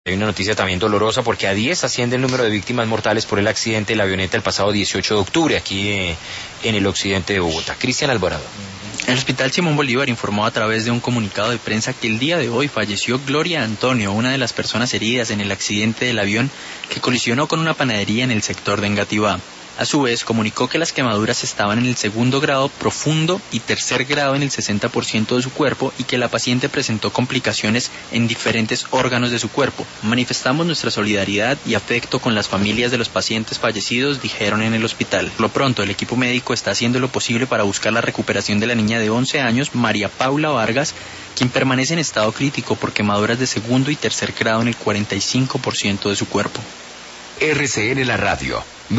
Hay una noticia también dolorosa porque a 10 asciende el número de víctimas mortales por el accidente de la avioneta el pasado 18 de octubre aquí en el occidente de Bogotá. Cristian Alvarado. El Hospital Simón Bolívar informó a través de un comunicado de prensa que el día de hoy falleció Gloria Antonio, una de las personas heridas en el accidente del avión que colisionó con una panadería en el sector de Engativá. A su vez, comunicó que las quemaduras estaban en el 2º grado profundo y 3er grado en el 60% de su cuerpo y que la paciente presentó complicaciones en diferentes órganos de su cuerpo. Manifestamos nuestra solidaridad y afecto con las familias de los pacientes fallecidos, dijeron en el hospital. Por lo pronto, el equipo médico está haciendo lo posible para buscar la recuperación de la niña de 11 años, María Paula Vargas, quien permanece en estado crítico por quemaduras de 2º y 3er grado en el 45% de su cuerpo. RCN la radio.